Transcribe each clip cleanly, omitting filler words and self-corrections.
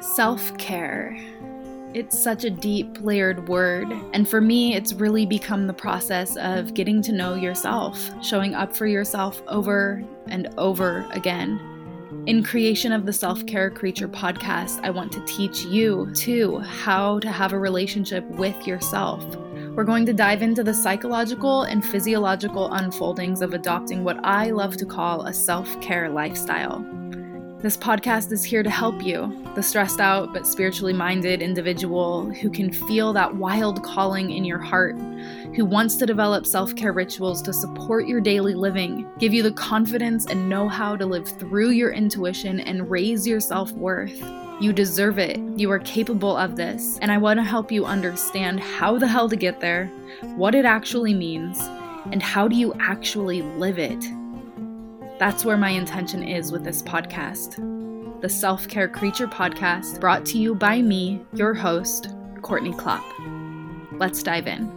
Self-care. It's such a deep, layered word, and for me, it's really become the process of getting to know yourself, showing up for yourself over and over again. In creation of the Self-Care Creature podcast, I want to teach you, too, how to have a relationship with yourself. We're going to dive into the psychological and physiological unfoldings of adopting what I love to call a self-care lifestyle. This podcast is here to help you, the stressed out but spiritually minded individual who can feel that wild calling in your heart, who wants to develop self-care rituals to support your daily living, give you the confidence and know-how to live through your intuition and raise your self-worth. You deserve it. You are capable of this. And I want to help you understand how the hell to get there, what it actually means, and how do you actually live it. That's where my intention is with this podcast. The Self-Care Creature podcast, brought to you by me, your host, Courtney Klopp. Let's dive in.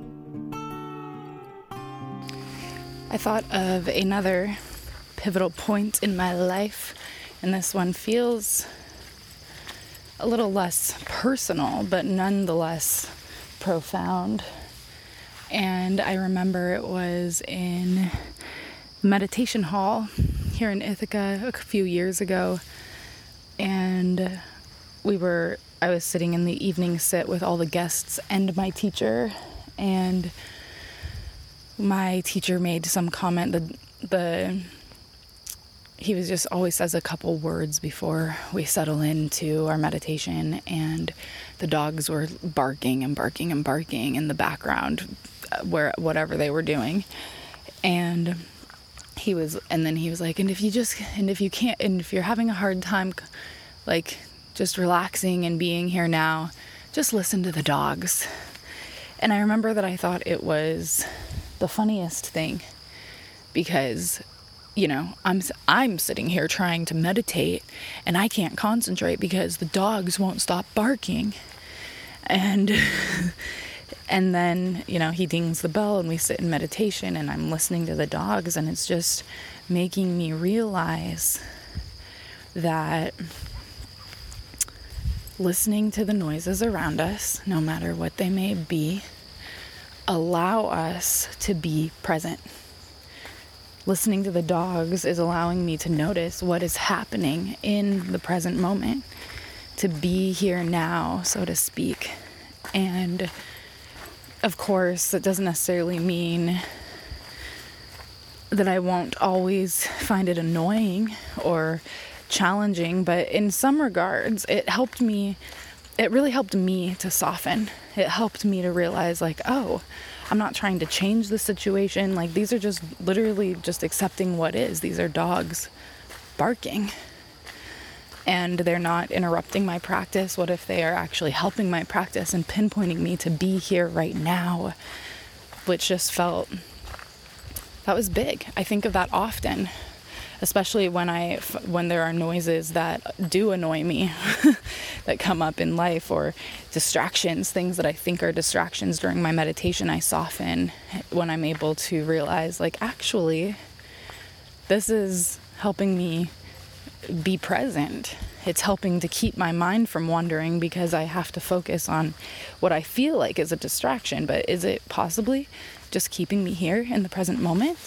I thought of another pivotal point in my life, and this one feels a little less personal, but nonetheless profound. And I remember it was in meditation hall here in Ithaca a few years ago, and I was sitting in the evening sit with all the guests and my teacher, and my teacher made some comment that he was just always says a couple words before we settle into our meditation, and the dogs were barking and barking and barking in the background where whatever they were doing. And then he was like, and if you're having a hard time, like, just relaxing and being here now, just listen to the dogs. And I remember that I thought it was the funniest thing because, I'm sitting here trying to meditate and I can't concentrate because the dogs won't stop barking. And And then, he dings the bell and we sit in meditation and I'm listening to the dogs, and it's just making me realize that listening to the noises around us, no matter what they may be, allow us to be present. Listening to the dogs is allowing me to notice what is happening in the present moment, to be here now, so to speak. And of course, it doesn't necessarily mean that I won't always find it annoying or challenging, but in some regards, it really helped me to soften. It helped me to realize, I'm not trying to change the situation. These are just literally just accepting what is. These are dogs barking. And they're not interrupting my practice. What if they are actually helping my practice and pinpointing me to be here right now? Which just that was big. I think of that often, especially when there are noises that do annoy me that come up in life, or distractions, things that I think are distractions during my meditation. I soften when I'm able to realize, actually, this is helping me be present. It's helping to keep my mind from wandering because I have to focus on what I feel like is a distraction, but is it possibly just keeping me here in the present moment?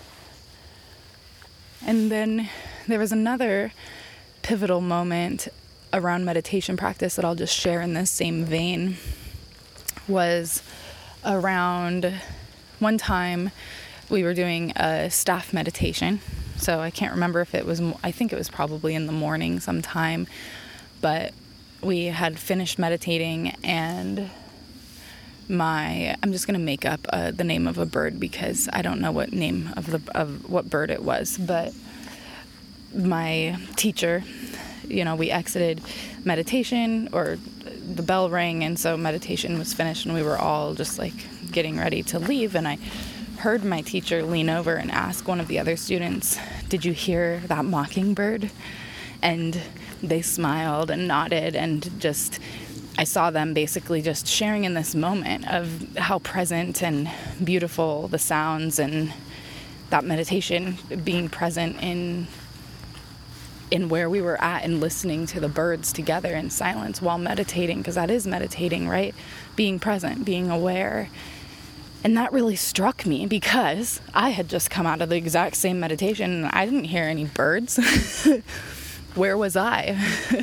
And then there was another pivotal moment around meditation practice that I'll just share in this same vein. Was around one time we were doing a staff meditation. So I can't remember if I think it was probably in the morning sometime, but we had finished meditating, and I'm just going to make up the name of a bird because I don't know what name of what bird it was, but my teacher, we exited meditation, or the bell rang, and so meditation was finished and we were all just getting ready to leave, and I heard my teacher lean over and ask one of the other students, "Did you hear that mockingbird?" And they smiled and nodded, and I saw them basically just sharing in this moment of how present and beautiful the sounds and that meditation, being present in in where we were at and listening to the birds together in silence while meditating, because that is meditating, right? Being present, being aware. And that really struck me because I had just come out of the exact same meditation and I didn't hear any birds. Where was I?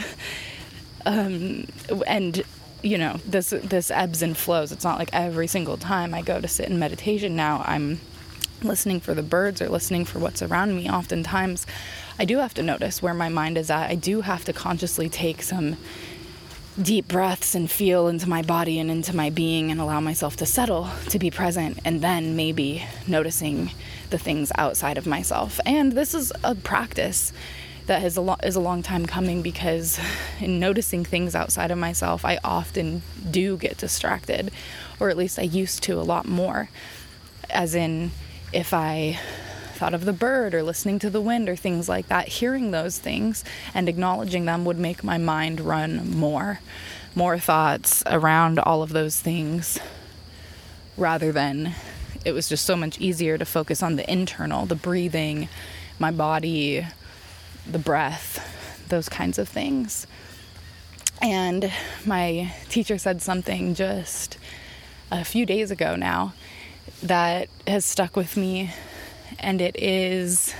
And you know, this ebbs and flows. It's not like every single time I go to sit in meditation now I'm listening for the birds or listening for what's around me. Oftentimes I do have to notice where my mind is at. I do have to consciously take some deep breaths and feel into my body and into my being and allow myself to settle, to be present, and then maybe noticing the things outside of myself. And this is a practice that is a long time coming, because in noticing things outside of myself, I often do get distracted, or at least I used to a lot more. As in, if I thought of the bird or listening to the wind or things like that, hearing those things and acknowledging them would make my mind run more thoughts around all of those things, rather than it was just so much easier to focus on the internal, the breathing, my body, the breath, those kinds of things. And my teacher said something just a few days ago now that has stuck with me, and it is,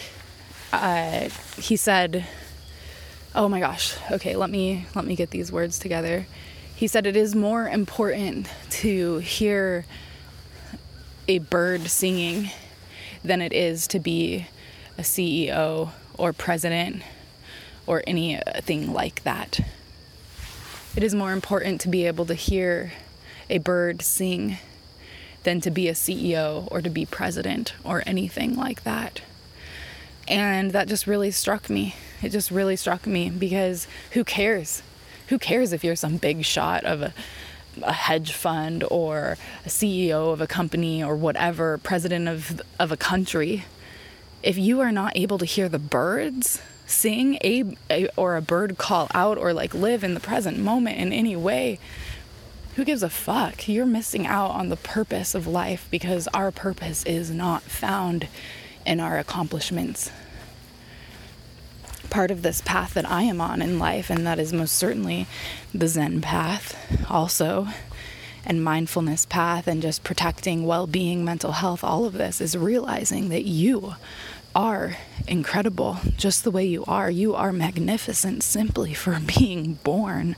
he said, oh my gosh, okay, let me get these words together. He said it is more important to hear a bird singing than it is to be a CEO or president or anything like that. It is more important to be able to hear a bird sing than to be a CEO or to be president or anything like that. And that just really struck me. It just really struck me, because who cares? Who cares if you're some big shot of a hedge fund or a CEO of a company or whatever, president of a country? If you are not able to hear the birds sing or a bird call out or like live in the present moment in any way, who gives a fuck? You're missing out on the purpose of life, because our purpose is not found in our accomplishments. Part of this path that I am on in life, and that is most certainly the Zen path also, and mindfulness path, and just protecting well-being, mental health, all of this is realizing that you are incredible just the way you are. You are magnificent simply for being born.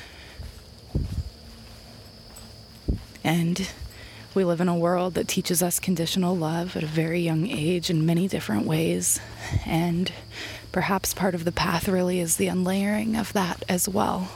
And we live in a world that teaches us conditional love at a very young age in many different ways. And perhaps part of the path really is the unlayering of that as well.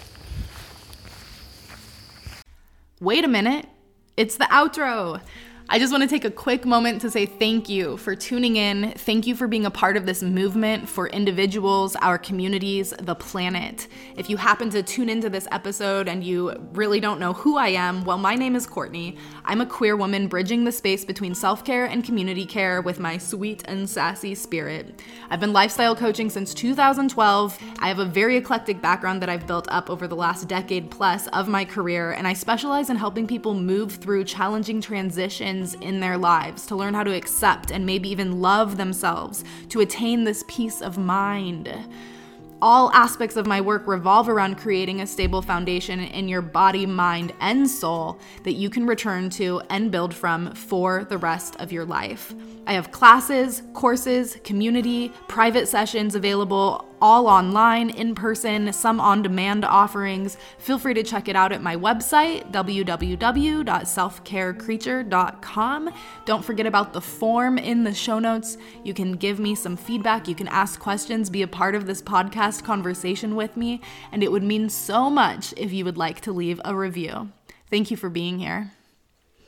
Wait a minute, it's the outro. I just want to take a quick moment to say thank you for tuning in. Thank you for being a part of this movement for individuals, our communities, the planet. If you happen to tune into this episode and you really don't know who I am, well, my name is Courtney. I'm a queer woman bridging the space between self-care and community care with my sweet and sassy spirit. I've been lifestyle coaching since 2012. I have a very eclectic background that I've built up over the last decade plus of my career, and I specialize in helping people move through challenging transitions in their lives to learn how to accept and maybe even love themselves, to attain this peace of mind. All aspects of my work revolve around creating a stable foundation in your body, mind, and soul that you can return to and build from for the rest of your life. I have classes, courses, community, private sessions available, all online, in person, some on-demand offerings. Feel free to check it out at my website, www.selfcarecreature.com. Don't forget about the form in the show notes. You can give me some feedback, you can ask questions, be a part of this podcast conversation with me, and it would mean so much if you would like to leave a review. Thank you for being here.